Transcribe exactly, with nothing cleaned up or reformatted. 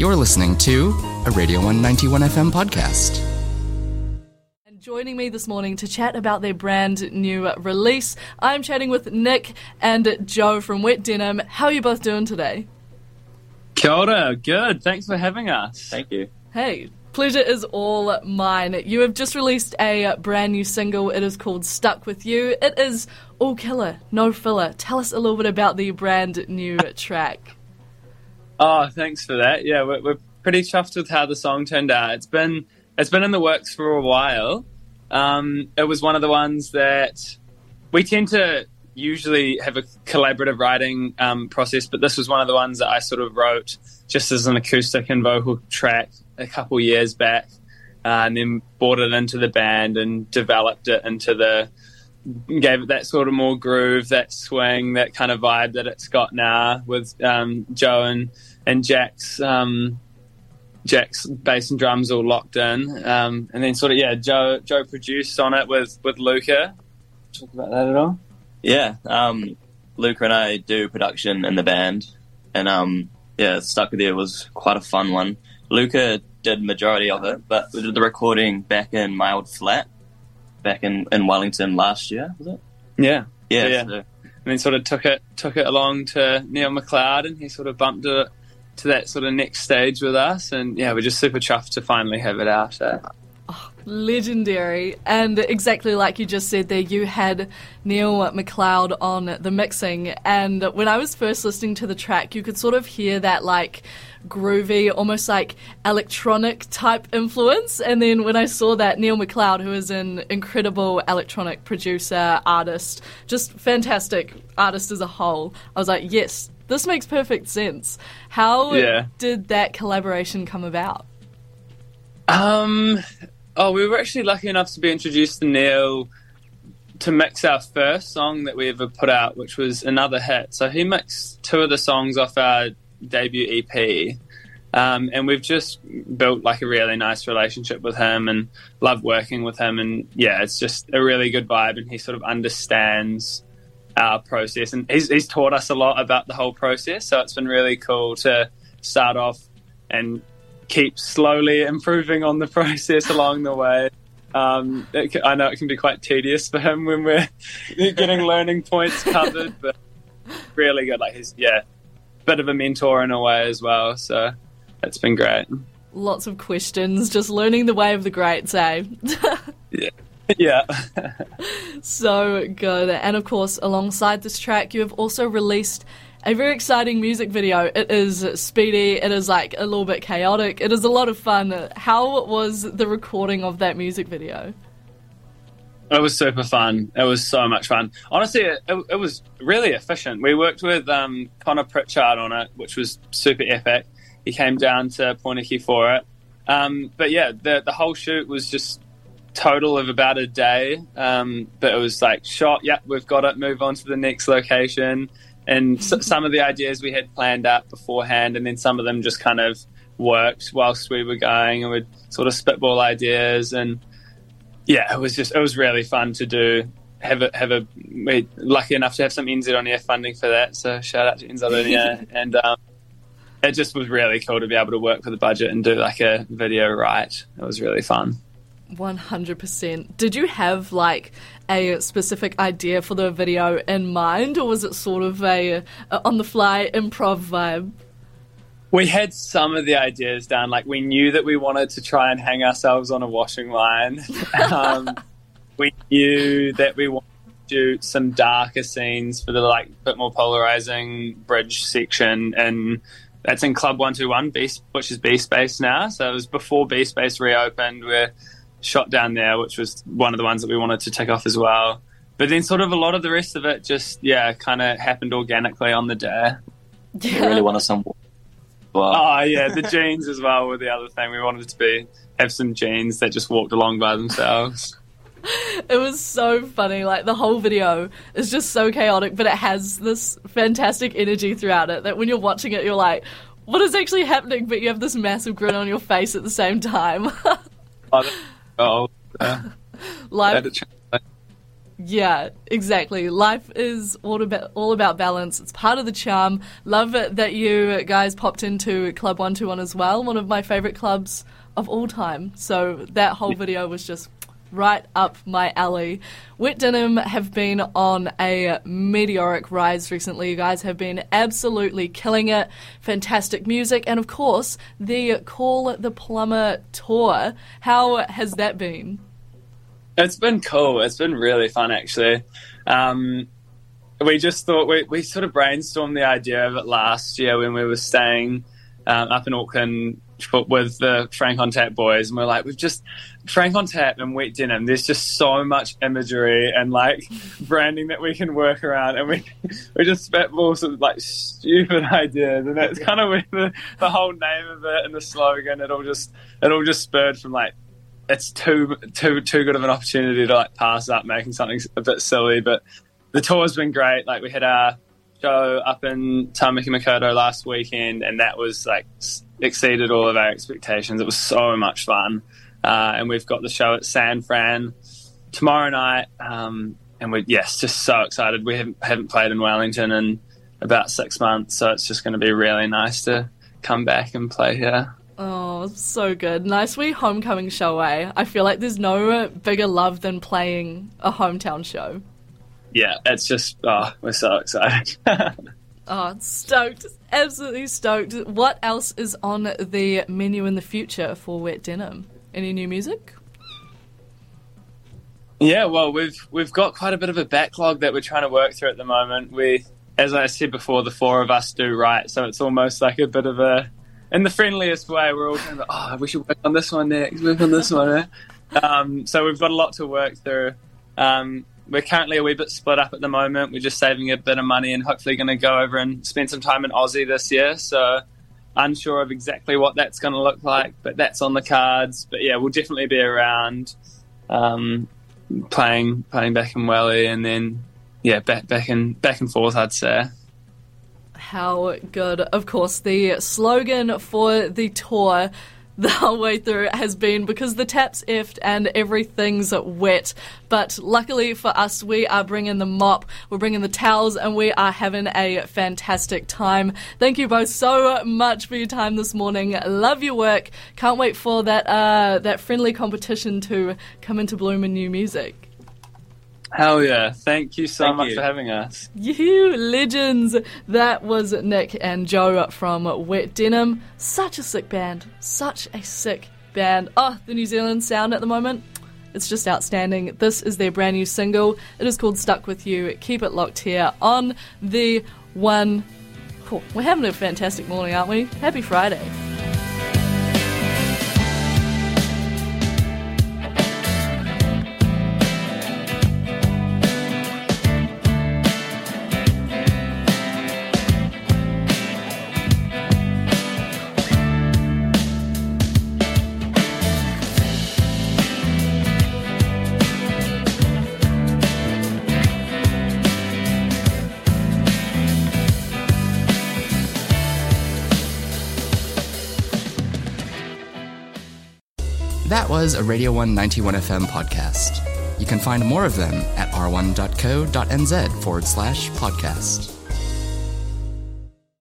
You're listening to a Radio one ninety-one F M podcast. And joining me this morning to chat about their brand new release, I'm chatting with Nick and Joe from Wet Denim. How are you both doing today? Kia ora, good. Thanks for having us. Thank you. Hey, pleasure is all mine. You have just released a brand new single. It is called Stuck With You. It is all killer, no filler. Tell us a little bit about the brand new track. Oh, thanks for that. Yeah, we're, we're pretty chuffed with how the song turned out. It's been it's been in the works for a while. Um, it was one of the ones that we tend to usually have a collaborative writing um, process, but this was one of the ones that I sort of wrote just as an acoustic and vocal track a couple years back, uh, and then brought it into the band and developed it into the, gave it that sort of more groove, that swing, that kind of vibe that it's got now with um, Joe and, and Jack's um, Jack's bass and drums all locked in, um, and then sort of yeah, Joe Joe produced on it with with Luca. Talk about that at all? Yeah, um, Luca and I do production in the band, and um, yeah, Stuck With You was quite a fun one. Luca did majority of it, but we did the recording back in my old flat, back in, in Wellington last year, was it? Yeah, yeah. yeah. So. And then sort of took it took it along to Neil McLeod, and he sort of bumped it to that sort of next stage with us, and yeah, we're just super chuffed to finally have it out. Eh? Oh, legendary. And exactly like you just said there, you had Neil McLeod on the mixing, and when I was first listening to the track, you could sort of hear that like groovy, almost like electronic type influence. And then when I saw that Neil McLeod, who is an incredible electronic producer, artist, just fantastic artist as a whole, I was like, yes, this makes perfect sense. How yeah. did that collaboration come about? Um, oh, we were actually lucky enough to be introduced to Neil to mix our first song that we ever put out, which was Another Hit. So he mixed two of the songs off our debut E P, um, and we've just built like a really nice relationship with him and love working with him. And yeah, it's just a really good vibe, and he sort of understands our process, and he's, he's taught us a lot about the whole process. So it's been really cool to start off and keep slowly improving on the process along the way. Um, it, I know it can be quite tedious for him when we're getting learning points covered, but really good. Like he's, yeah, bit of a mentor in a way as well. So it's been great. Lots of questions, just learning the way of the greats, eh? yeah. Yeah. So good. And of course, alongside this track, you have also released a very exciting music video. It is speedy, it is like a little bit chaotic, it is a lot of fun. How was the recording of that music video? It was super fun. It was so much fun. Honestly, it, it, it was really efficient. We worked with um, Connor Pritchard on it, which was super epic. He came down to Poiniki for it. Um, but yeah, the, the whole shoot was just total of about a day. Um, but it was like shot, yeah, we've got it, move on to the next location. And s- some of the ideas we had planned out beforehand, and then some of them just kind of worked whilst we were going, and we'd sort of spitball ideas. And yeah, it was just, it was really fun to do. Have a, have a, we're lucky enough to have some N Z on Air funding for that. So shout out to N Z on Air. And um, it just was really cool to be able to work with a budget and do like a video right. It was really fun. one hundred percent. Did you have like a specific idea for the video in mind, or was it sort of a, a on the fly improv vibe? We had some of the ideas down. Like we knew that we wanted to try and hang ourselves on a washing line. um, we knew that we wanted to do some darker scenes for the like bit more polarizing bridge section, and that's in Club one two one, B, which is B Space now. So it was before B Space reopened. We're shot down there, which was one of the ones that we wanted to tick off as well. But then sort of a lot of the rest of it just, yeah, kind of happened organically on the day. Yeah. We really wanted some... Well. Oh, yeah, the jeans as well were the other thing. We wanted to be have some jeans that just walked along by themselves. It was so funny. Like, the whole video is just so chaotic, but it has this fantastic energy throughout it that when you're watching it, you're like, what is actually happening? But you have this massive grin on your face at the same time. oh, oh uh, live, Yeah, exactly. Life is all about all about balance. It's part of the charm. Love it that you guys popped into Club one two one as well, one of my favourite clubs of all time. So that whole video was just right up my alley. Wet Denim have been on a meteoric rise recently. You guys have been absolutely killing it. Fantastic music. And of course, the Call the Plumber tour. How has that been? It's been cool. It's been really fun, actually. Um, we just thought, we, we sort of brainstormed the idea of it last year when we were staying um, up in Auckland with the Frank on Tap boys, and we're like, we've just, Frank on Tap and Wet Denim, there's just so much imagery and like branding that we can work around, and we we just spitball some like stupid ideas, and that's kind of where the, the whole name of it and the slogan, it all just it all just spurred from like, it's too too too good of an opportunity to like pass up making something a bit silly. But the tour's been great. Like, we had our show up in Tamaki Makaurau last weekend, and that was like exceeded all of our expectations. It was so much fun. Uh, and we've got the show at San Fran tomorrow night, um, and we're yes just so excited. We haven't, haven't played in Wellington in about six months, so it's just going to be really nice to come back and play here. Oh, so good. Nice wee homecoming show, eh? I feel like there's no bigger love than playing a hometown show. Yeah, it's just, oh, we're so excited. Oh, stoked. Absolutely stoked. What else is on the menu in the future for Wet Denim? Any new music? Yeah, well, we've we've got quite a bit of a backlog that we're trying to work through at the moment. We, as I said before, the four of us do write, so it's almost like a bit of a, in the friendliest way, we're all kind of, oh, we should work on this one next, work on this one. Eh? Um, so we've got a lot to work through. Um, we're currently a wee bit split up at the moment. We're just saving a bit of money and hopefully going to go over and spend some time in Aussie this year. So unsure of exactly what that's going to look like, but that's on the cards. But yeah, we'll definitely be around um, playing playing back in Welly, and then yeah, back back and back and forth, I'd say. How good. Of course, the slogan for the tour the whole way through has been because the tap's effed and everything's wet. But luckily for us, we are bringing the mop, we're bringing the towels, and we are having a fantastic time. Thank you both so much for your time this morning. Love your work. Can't wait for that uh, that friendly competition to come into bloom in new music. Hell yeah. Thank you so Thank much you. for having us. You legends. That was Nick and Joe from Wet Denim. Such a sick band. Such a sick band. Oh, the New Zealand sound at the moment. It's just outstanding. This is their brand new single. It is called Stuck With You. Keep it locked here on the one. Oh, we're having a fantastic morning, aren't we? Happy Friday. That was a Radio one ninety-one F M podcast. You can find more of them at r one dot co dot n z forward slash podcast.